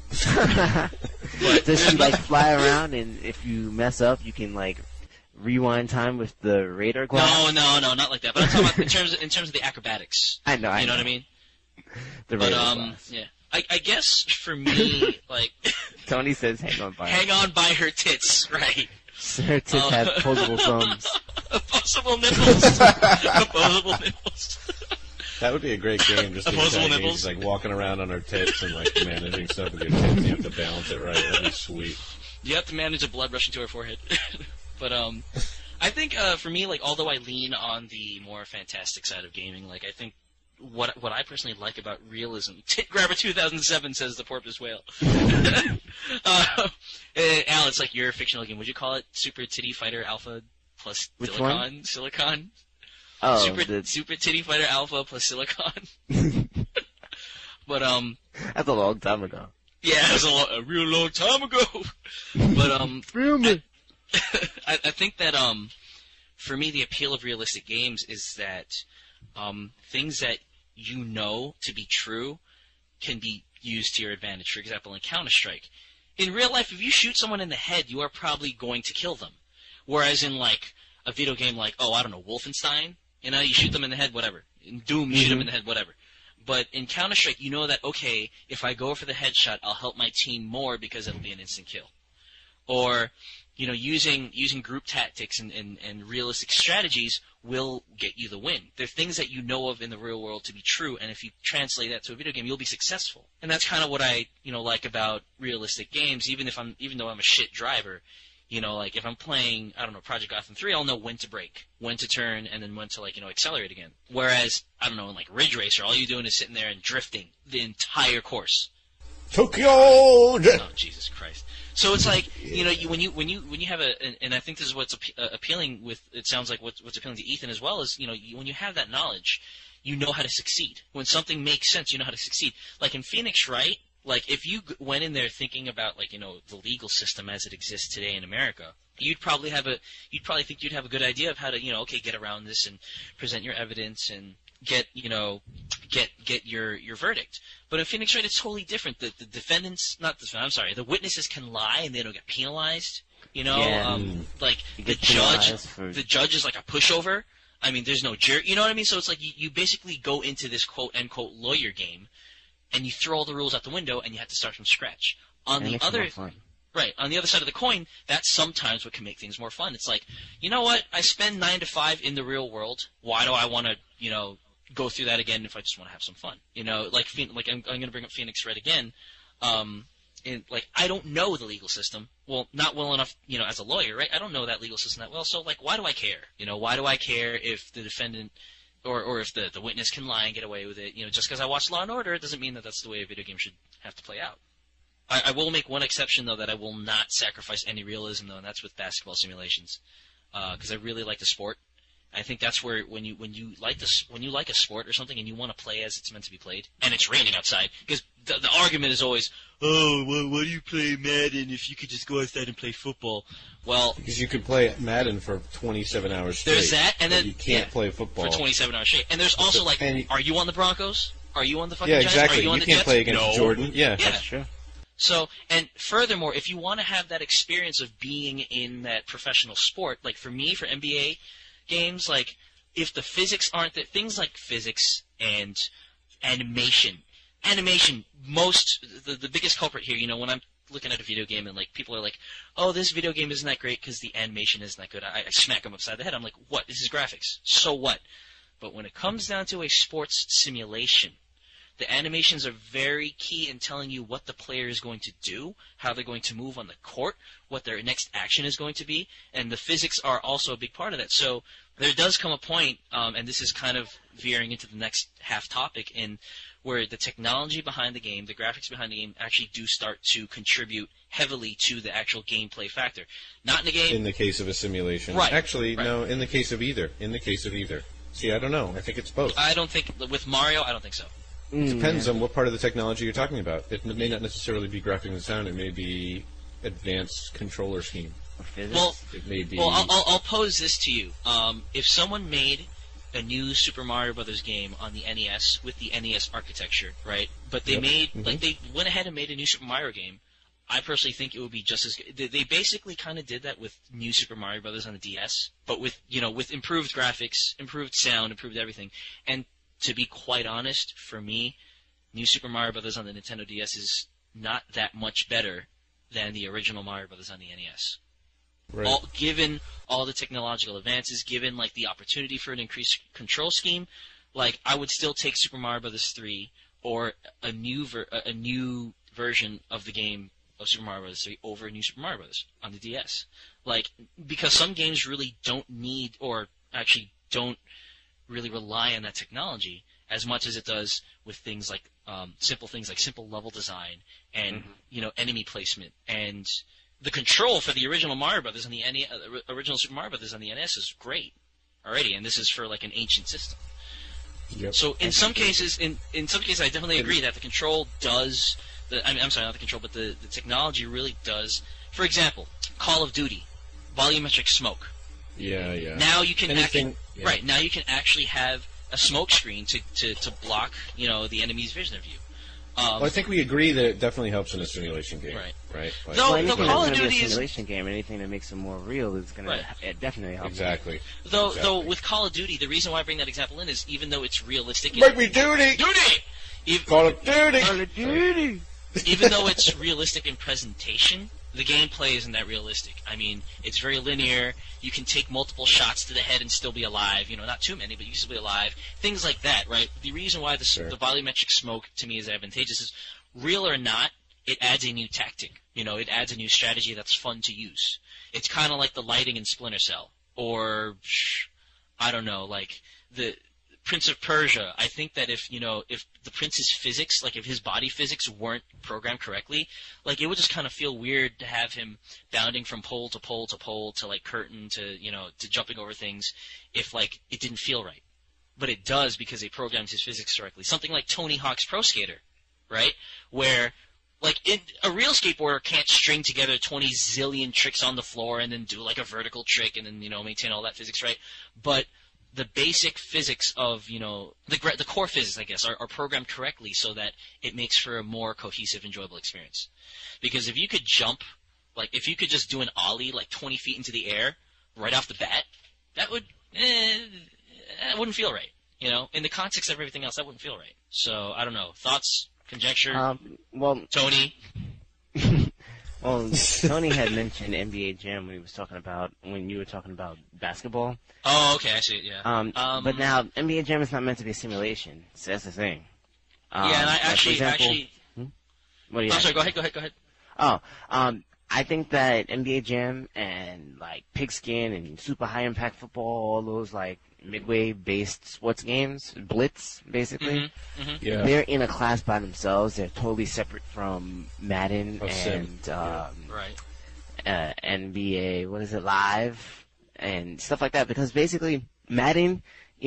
Does she like fly around, and if you mess up, you can like rewind time with the radar glass? No, not like that. But I'm talking about in terms of the acrobatics. I know. You know what I mean? The radar glass. Yeah. I guess for me, like Tony says, hang on by her tits, right? Her tits have posable thumbs. Opposable nipples. Opposable nipples. That would be a great game. Just Opposable nipples. like walking around on her tits and like managing stuff with your tits. You have to balance it right. That'd be sweet. You have to manage the blood rushing to her forehead. But I think for me, like, although I lean on the more fantastic side of gaming, like I think what I personally like about realism. Tit Grabber 2007 says the porpoise whale. Al, it's like your fictional game. Would you call it Super Titty Fighter Alpha plus Silicon? Oh, Super Titty Fighter Alpha plus Silicon. But that's a long time ago. Yeah, it was a real long time ago. But I think that for me the appeal of realistic games is that things that you know to be true can be used to your advantage. For example, in Counter-Strike, in real life, if you shoot someone in the head, you are probably going to kill them. Whereas in like a video game like, Wolfenstein, you shoot them in the head, whatever. In Doom, you shoot them in the head, whatever. But in Counter-Strike, you know that, okay, if I go for the headshot, I'll help my team more because it'll be an instant kill. Or, using group tactics and realistic strategies will get you the win. They're things that you know of in the real world to be true, and if you translate that to a video game, you'll be successful. And that's kind of what I, like about realistic games, even though I'm a shit driver. Like if I'm playing, Project Gotham 3, I'll know when to brake, when to turn, and then when to accelerate again. Whereas, in like Ridge Racer, all you're doing is sitting there and drifting the entire course. Tokyo! Oh, Jesus Christ. So it's like, when you have and I think this is what's appealing with, it sounds like what's appealing to Ethan as well is, when you have that knowledge, you know how to succeed. When something makes sense, you know how to succeed. Like in Phoenix Wright, like if you went in there thinking about the legal system as it exists today in America, you'd probably think you'd have a good idea of how to, get around this and present your evidence and get your verdict. But in Phoenix Wright, it's totally different. The the witnesses can lie and they don't get penalized. Like the judge is like a pushover. I mean, there's no jury. You know what I mean? So it's like you basically go into this quote unquote lawyer game, and you throw all the rules out the window, and you have to start from scratch. On the other side of the coin, that's sometimes what can make things more fun. It's like, you know what? I spend 9 to 5 in the real world. Why do I want to, go through that again if I just want to have some fun? Like I'm going to bring up Phoenix Wright again. I don't know the legal system. Well, not well enough, as a lawyer, right? I don't know that legal system that well. So, why do I care? Why do I care if the defendant or if the witness can lie and get away with it? Just because I watch Law and Order, it doesn't mean that that's the way a video game should have to play out. I will make one exception, though, that I will not sacrifice any realism, though, and that's with basketball simulations. Because I really like the sport. I think that's where when you like a sport or something and you want to play as it's meant to be played, and it's raining outside, because the argument is always, oh, well, why do you play Madden if you could just go outside and play football? Well, because you could play Madden for 27 hours straight. There's that, and then you can't play football for 27 hours straight. And there's also are you on the Broncos? Are you on the fucking Giants? Exactly. Are you on the can't Jets? play against No. Jordan. Yeah, That's true. So, and furthermore, if you want to have that experience of being in that professional sport, like for me, for NBA games, like if the physics aren't there, things like physics and animation, the biggest culprit here, when I'm looking at a video game and like people are like, oh, this video game isn't that great because the animation isn't that good. I smack them upside the head. I'm like, what? This is graphics. So what? But when it comes down to a sports simulation, the animations are very key in telling you what the player is going to do, how they're going to move on the court, what their next action is going to be, and the physics are also a big part of that. So there does come a point, and this is kind of veering into the next half topic, in where the technology behind the game, the graphics behind the game, actually do start to contribute heavily to the actual gameplay factor. Not in a game. In the case of a simulation. Right. Actually, no, in the case of either. See, I don't know. I think it's both. I don't think, with Mario, I don't think so. It depends on what part of the technology you're talking about. It may not necessarily be graphics and sound. It may be advanced controller scheme. Well, it may be. Well, I'll pose this to you. If someone made a new Super Mario Brothers game on the NES with the NES architecture, right? But they they went ahead and made a new Super Mario game. I personally think it would be just as good. They basically kind of did that with New Super Mario Brothers on the DS, but with improved graphics, improved sound, improved everything. And to be quite honest, for me, New Super Mario Brothers on the Nintendo DS is not that much better than the original Mario Brothers on the NES. Right. Given all the technological advances, given like the opportunity for an increased control scheme, like I would still take Super Mario Brothers 3 or a new version of the game of Super Mario Brothers 3 over New Super Mario Brothers on the DS. Like, because some games really don't need, or actually don't really rely on that technology as much as it does with things like simple level design and enemy placement, and the control for the original Mario Brothers and the original Super Mario Brothers on the NES is great already, and this is for like an ancient system. Yep. So in some cases, I definitely agree that the control does. I'm sorry, not the control, but the technology really does. For example, Call of Duty, volumetric smoke. Yeah. Now you can Right. Now you can actually have a smoke screen to block the enemy's vision of you. Well, I think we agree that it definitely helps in a simulation game. Right. Like, Though anything Call of that's gonna be Duty a is simulation game, anything that makes it more real is gonna it definitely help. Exactly. Though with Call of Duty, the reason why I bring that example in is even though it's realistic. Make me duty. Call of Duty. Call of Duty. Even though it's realistic in presentation, the gameplay isn't that realistic. I mean, it's very linear. You can take multiple shots to the head and still be alive. Not too many, but you can still be alive. Things like that, right? The reason why the volumetric smoke to me is advantageous is, real or not, it adds a new tactic. It adds a new strategy that's fun to use. It's kind of like the lighting in Splinter Cell, or I don't know, like the Prince of Persia. I think that if the prince's physics, like if his body physics weren't programmed correctly, like it would just kind of feel weird to have him bounding from pole to pole to pole to like curtain to to jumping over things if like it didn't feel right. But it does because they programmed his physics correctly. Something like Tony Hawk's Pro Skater, right? Where like a real skateboarder can't string together 20 zillion tricks on the floor and then do like a vertical trick and then maintain all that physics right. But the basic physics of the core physics, I guess, are programmed correctly so that it makes for a more cohesive, enjoyable experience. Because if you could jump, like if you could just do an ollie like 20 feet into the air right off the bat, that wouldn't feel right. In the context of everything else, that wouldn't feel right. So I don't know. Thoughts, conjecture. Well, Tony. Well, Tony had mentioned NBA Jam when you were talking about basketball. Oh, okay, I see it, yeah. But now, NBA Jam is not meant to be a simulation, so that's the thing. Yeah, and I actually... What do you I'm sorry, go ahead. Oh, I think that NBA Jam and, like, Pigskin and Super High Impact Football, all those, like, midway-based sports games, Blitz, basically, Yeah. they're in a class by themselves. They're totally separate from Madden and NBA, Live, and stuff like that, because basically Madden,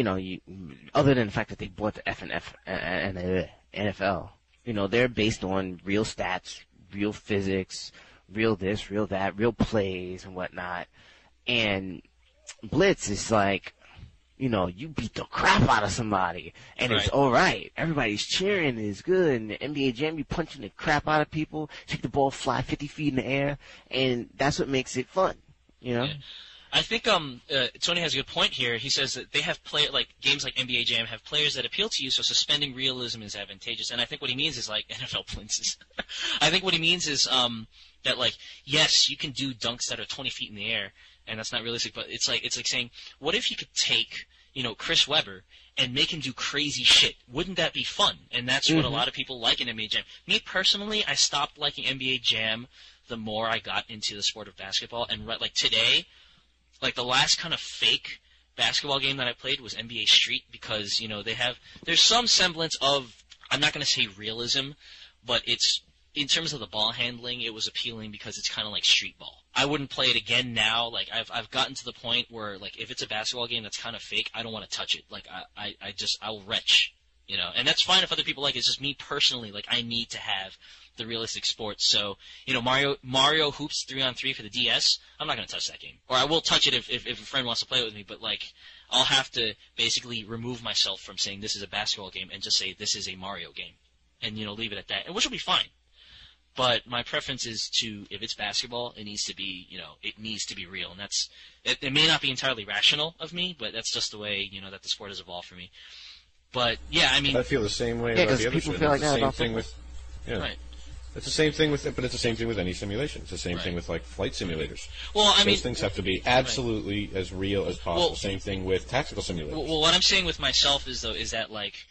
other than the fact that they bought the FNF and the NFL, they're based on real stats, real physics, real this, real that, real plays and whatnot. And Blitz is like, you beat the crap out of somebody, and it's all right. Everybody's cheering, it's good. And the NBA Jam, you punching the crap out of people, take the ball, fly 50 feet in the air, and that's what makes it fun, Yeah. I think Tony has a good point here. He says that they have games like NBA Jam have players that appeal to you, so suspending realism is advantageous. And I think what he means is like NFL Blinks. I think what he means is that yes, you can do dunks that are 20 feet in the air, and that's not realistic. But it's like saying, what if you could take Chris Webber and make him do crazy shit? Wouldn't that be fun? And that's what a lot of people like in NBA Jam. Me personally, I stopped liking NBA Jam the more I got into the sport of basketball. And today, the last kind of fake basketball game that I played was NBA Street, because there's some semblance of, I'm not going to say realism, but it's, in terms of the ball handling, it was appealing because it's kind of like street ball. I wouldn't play it again now. I've gotten to the point where if it's a basketball game that's kind of fake, I don't want to touch it. I'll retch, and that's fine if other people like it. It's just me personally, I need to have the realistic sports. So, Mario Hoops 3-on-3 for the DS, I'm not going to touch that game. Or I will touch it if a friend wants to play it with me, but I'll have to basically remove myself from saying this is a basketball game and just say this is a Mario game. And, leave it at that, which will be fine. But my preference is if it's basketball, it needs to be, it needs to be real. And it may not be entirely rational of me, but that's just the way, that the sport has evolved for me. But, yeah, I mean... I feel the same way about the other shit. Feel like that about same thing with... Yeah. Right. It's the same thing with it, but it's the same thing with any simulation. It's the same thing with flight simulators. Well, I mean, those things have to be absolutely as real as possible. Well, same thing with tactical simulators. Well, what I'm saying with myself is that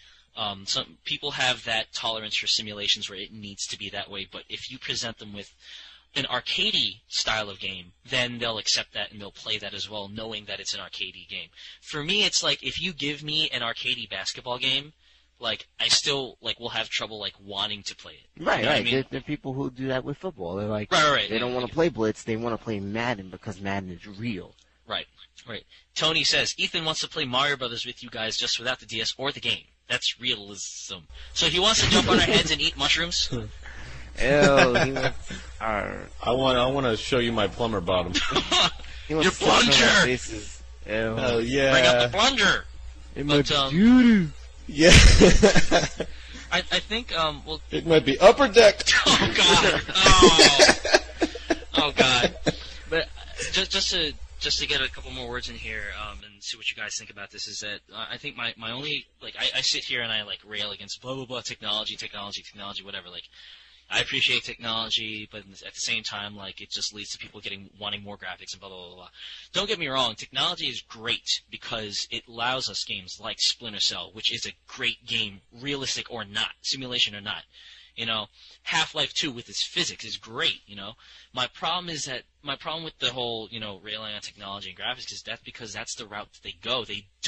some people have that tolerance for simulations where it needs to be that way, but if you present them with an arcadey style of game, then they'll accept that and they'll play that as well, knowing that it's an arcadey game. For me, it's if you give me an arcadey basketball game, I still will have trouble wanting to play it. Right, right. I mean? There are people who do that with football. They're right. They don't want to play Blitz. They want to play Madden because Madden is real. Right. Tony says Ethan wants to play Mario Brothers with you guys just without the DS or the game. That's realism. So he wants to jump on our heads and eat mushrooms. Ew, he wants. I want to show you my plumber bottom. Your plunger. Oh yeah. Bring up the plunger. Yeah. I think it might be upper deck. Oh God. Oh God. But just to get a couple more words in here and see what you guys think about this is that I think my only I sit here and I rail against blah blah blah technology whatever. I appreciate technology, but at the same time, it just leads to people wanting more graphics and blah, blah, blah, blah. Don't get me wrong. Technology is great because it allows us games like Splinter Cell, which is a great game, realistic or not, simulation or not. Half-Life 2 with its physics is great, My problem with the whole, railing on technology and graphics is because that's the route that they go.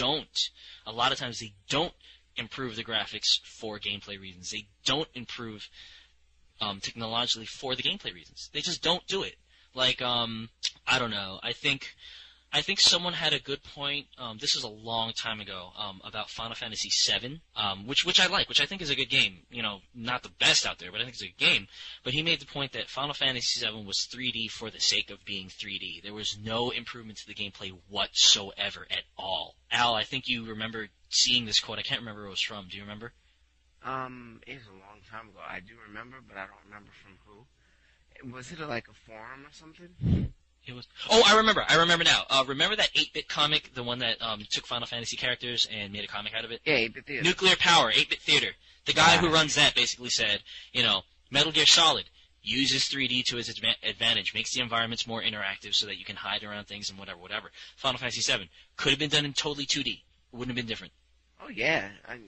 A lot of times they don't improve the graphics for gameplay reasons. They don't improve technologically for the gameplay reasons. They just don't do it. I don't know. I think someone had a good point. This was a long time ago about Final Fantasy VII, which I like, which I think is a good game. Not the best out there, but I think it's a good game. But he made the point that Final Fantasy VII was 3D for the sake of being 3D. There was no improvement to the gameplay whatsoever at all. Al, I think you remember seeing this quote. I can't remember where it was from. Do you remember? It was a long time ago. I do remember, but I don't remember from who. Was it a forum or something? It was. Oh, I remember. I remember now. Remember that 8-bit comic, the one that took Final Fantasy characters and made a comic out of it? Yeah, 8-bit Theater. Nuclear Power, 8-bit Theater. The guy who runs that basically said, Metal Gear Solid uses 3D to its advantage, makes the environments more interactive so that you can hide around things and whatever. Final Fantasy VII could have been done in totally 2D. It wouldn't have been different. Oh yeah,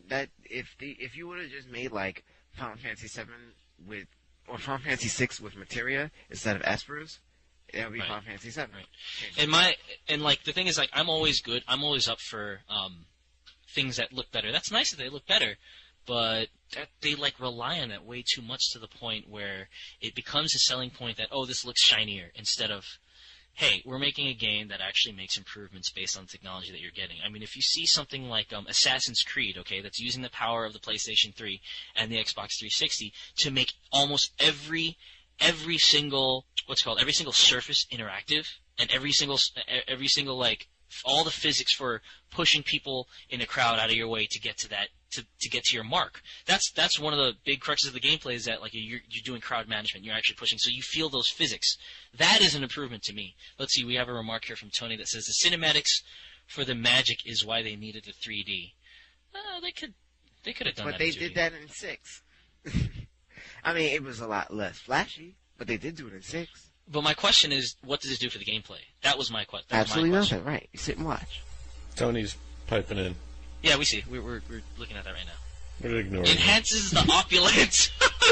if you would have just made Final Fantasy VII or Final Fantasy VI with Materia instead of Esper's, that would be Final Fantasy VII. Right. And the thing is, I'm always good. I'm always up for things that look better. That's nice that they look better, but they rely on that way too much to the point where it becomes a selling point that this looks shinier instead of hey, we're making a game that actually makes improvements based on the technology that you're getting. I mean, if you see something like Assassin's Creed, okay, that's using the power of the PlayStation 3 and the Xbox 360 to make almost every single surface interactive, and every single like all the physics for pushing people in a crowd out of your way to get to that to get to your mark. That's one of the big cruxes of the gameplay, is that like you're doing crowd management. You're actually pushing, so you feel those physics. That is an improvement to me. Let's see, we have a remark here from Tony that says the cinematics for the Magic is why they needed the 3D. They could have done that. But they did that in 6. I mean, it was a lot less flashy, but they did do it in 6. But my question is, what does it do for the gameplay? That was my question. Absolutely nothing, right. You sit and watch. Tony's piping in. Yeah, we see. We're looking at that right now. We're ignoring Enhances the opulence.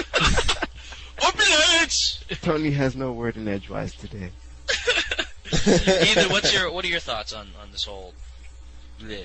Opulence! Tony has no word in edgewise today. Ethan, what are your thoughts on this whole... bleh?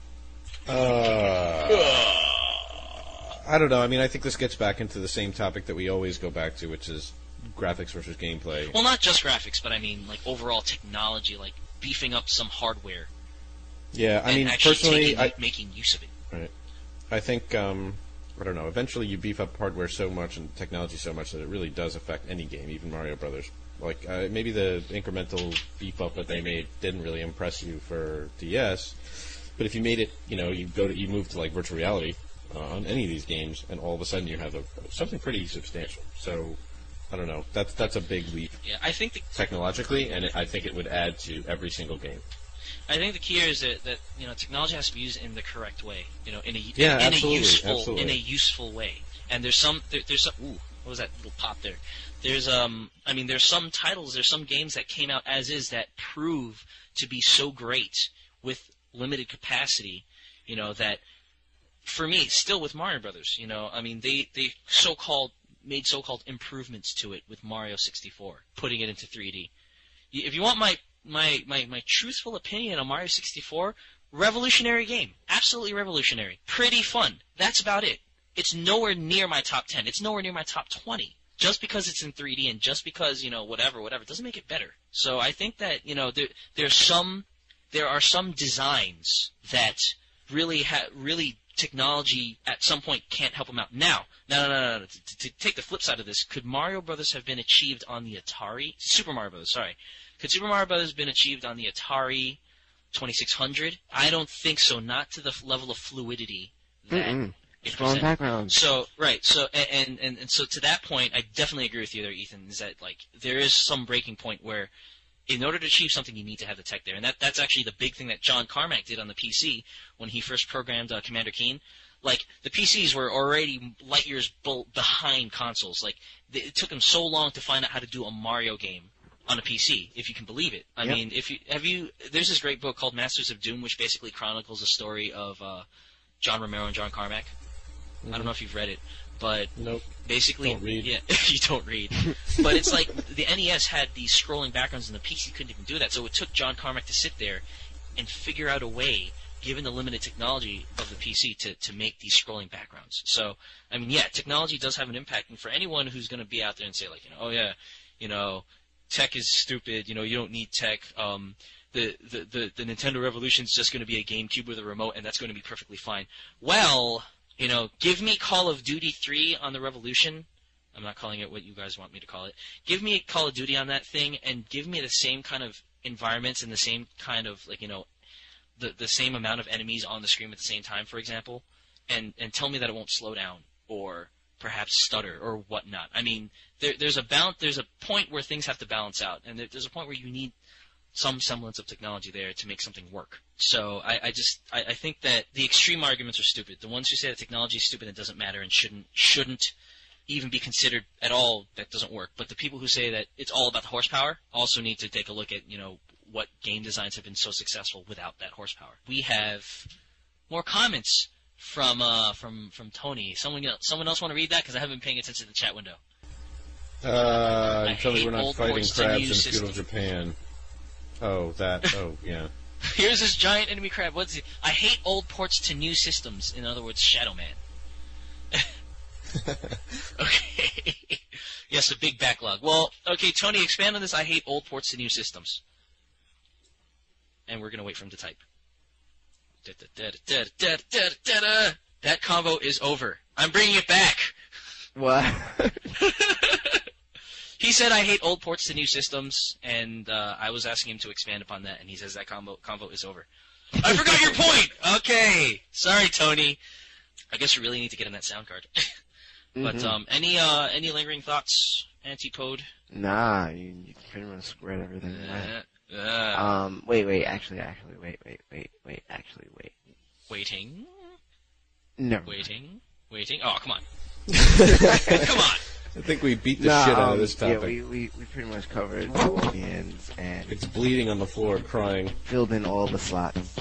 I don't know. I mean, I think this gets back into the same topic that we always go back to, which is graphics versus gameplay. Well, not just graphics, but I mean, like, overall technology, like beefing up some hardware. Yeah, I mean, actually personally, making use of it. Right. I think, I don't know, eventually you beef up hardware so much and technology so much that it really does affect any game, even Mario Brothers. Like, maybe the incremental beef up that they made didn't really impress you for DS, but if you made it, you move to, like, virtual reality on any of these games, and all of a sudden you have something pretty substantial. So, I don't know. That's a big leap. Yeah, I think technologically, and I think it would add to every single game. I think the key here is that technology has to be used in the correct way, in absolutely. a useful way. And there's some ooh, what was that little pop there? There's there's some titles, there's some games that came out as is that prove to be so great with limited capacity, that for me, still with Mario Brothers, they made so-called improvements to it with Mario 64, putting it into 3D. If you want my truthful opinion on Mario 64, revolutionary game. Absolutely revolutionary. Pretty fun. That's about it. It's nowhere near my top 10. It's nowhere near my top 20. Just because it's in 3D and just because, whatever, doesn't make it better. So I think that, there are some designs that really technology at some point can't help them out. Now, no. To take the flip side of this, could Mario Brothers have been achieved on the Atari? Super Mario Brothers, sorry. Could Super Mario Brothers have been achieved on the Atari 2600? I don't think so. Not to the level of fluidity that it strong background. So right. So and so to that point, I definitely agree with you there, Ethan. Is that like there is some breaking point where, in order to achieve something, you need to have the tech there, and that's actually the big thing that John Carmack did on the PC when he first programmed Commander Keen. Like, the PCs were already light years behind consoles. Like, it took him so long to find out how to do a Mario game on a PC, if you can believe it. I mean, there's this great book called Masters of Doom, which basically chronicles the story of John Romero and John Carmack. I don't know if you've read it, but nope. Basically, don't read. Yeah, you don't read. But it's like the NES had these scrolling backgrounds, and the PC couldn't even do that. So it took John Carmack to sit there and figure out a way, given the limited technology of the PC, to make these scrolling backgrounds. So, I mean, yeah, technology does have an impact, and for anyone who's going to be out there and say, like, oh yeah, tech is stupid, you don't need tech, the Nintendo Revolution is just going to be a GameCube with a remote, and that's going to be perfectly fine. Well, give me Call of Duty 3 on the Revolution. I'm not calling it what you guys want me to call it. Give me Call of Duty on that thing, and give me the same kind of environments and the same kind of, like, the same amount of enemies on the screen at the same time, for example, and tell me that it won't slow down or perhaps stutter or whatnot. I mean, there's a point where things have to balance out, and there's a point where you need some semblance of technology there to make something work. So I think that the extreme arguments are stupid. The ones who say that technology is stupid and doesn't matter and shouldn't even be considered at all, that doesn't work. But the people who say that it's all about the horsepower also need to take a look at, what game designs have been so successful without that horsepower. We have more comments from Tony. Someone else want to read that? Because I haven't been paying attention to the chat window. Tell me we're not fighting crabs in feudal Japan. Oh, that. Oh, yeah. Here's this giant enemy crab. What's it? I hate old ports to new systems. In other words, Shadow Man. Okay. Yes, a big backlog. Well, okay, Tony, expand on this. I hate old ports to new systems. And we're going to wait for him to type. That convo is over. I'm bringing it back. What? He said I hate old ports to new systems, and I was asking him to expand upon that, and he says that convo is over. I forgot your point! Okay. Sorry, Tony. I guess you really need to get in that sound card. But any lingering thoughts, Antipode? Nah, you pretty much squared everything away. Wait. Actually, wait. Waiting? No. Waiting? Oh, come on. Come on. I think we beat the shit out of this topic. Yeah, we pretty much covered the ends, and It's bleeding on the floor, crying. filled in all the slots.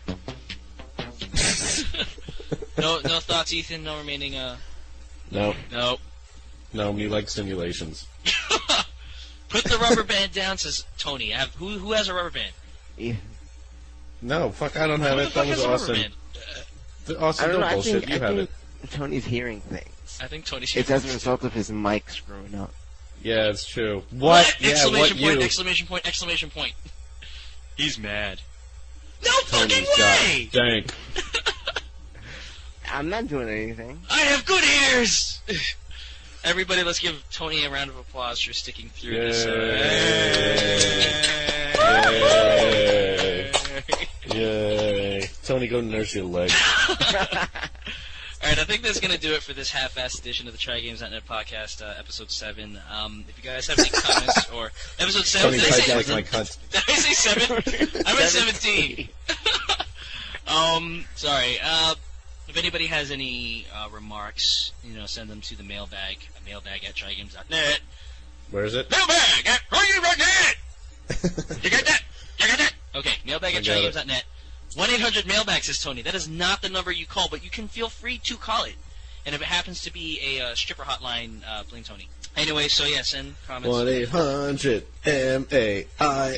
No thoughts, Ethan? No remaining, No, No. me like simulations. Put the rubber band down, says Tony. Who has a rubber band? Yeah. No, fuck, I don't have Who the it. fuck That was has a rubber awesome. band? Awesome, I don't know. don't bullshit. You I have think it. Tony's hearing things. I think Tony's It's as a result of his mic screwing up. Yeah, it's true. What? Yeah, Exclamation what point, you? exclamation point, exclamation point. He's mad. No Tony's fucking got way! dank. I'm not doing anything. I have good ears! Everybody, let's give Tony a round of applause for sticking through this. Yay. Tony, go nurse your leg. Alright, I think that's going to do it for this half-assed edition of the TryGames.net podcast, episode 7. If you guys have any comments, or episode 7, Tony did I types say like my cunt. Did I say 7? I'm at 17. Sorry. If anybody has any remarks, send them to the mailbag at TryGames.net. Where is it? Mailbag at TryGames.net! You got that? Okay, mailbag at TryGames.net. 1-800-MAILBAG, says Tony. That is not the number you call, but you can feel free to call it. And if it happens to be a stripper hotline, blame Tony. Anyway, so yeah, send comments. 1-800-MAILBAG.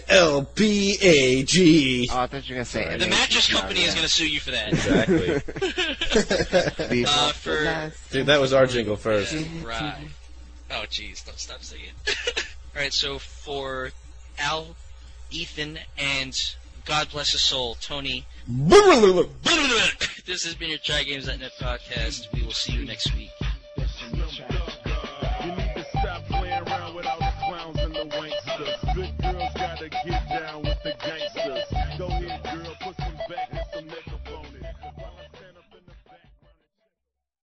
Oh, I thought you were going to say The mattress company is going to sue you for that. Exactly. Dude, that was our jingle first. Right. Oh, jeez. Don't stop singing. Alright, so for Al, Ethan, and God bless his soul, Tony, this has been your TryGames.net podcast. We will see you next week.